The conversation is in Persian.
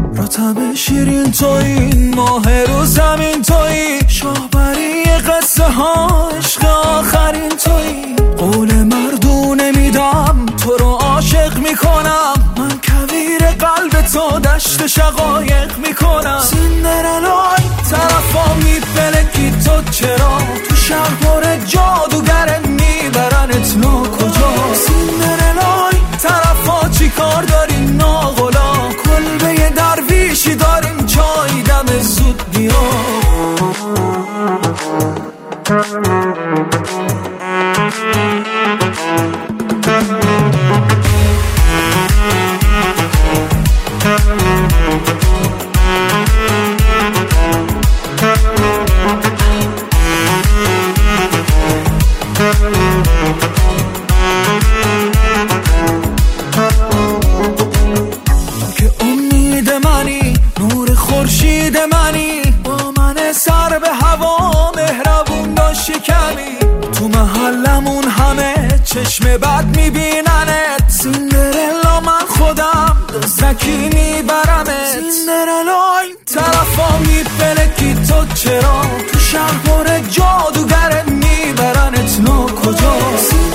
رطب شیرین تویی، ماه رو زمین تویی، شاهبری قصه ها عشق آخرین تویی. قول مردو نمیدم تو رو عاشق میکنم، من کویر قلب تو دشت شقایق میکنم. سیندرلای طرفا میپلکی تو چرا، تو شهر پر جادوگره میبرنت کجا. سیندرلای طرفا چی کار داری ناغلا، کلبه درویشی داریم چای دم زود بیا. که امید منی، نور خورشید منی، با من سر به هوا مهربون داشتی کمی. تو محلمون همه چشم بد میبیننت، سیندرلا من خودم دزدکی میبرمت. سیندرلای طرفا میپلکی تو چرا، تو شهر پر جادوگره میبرنت کجا.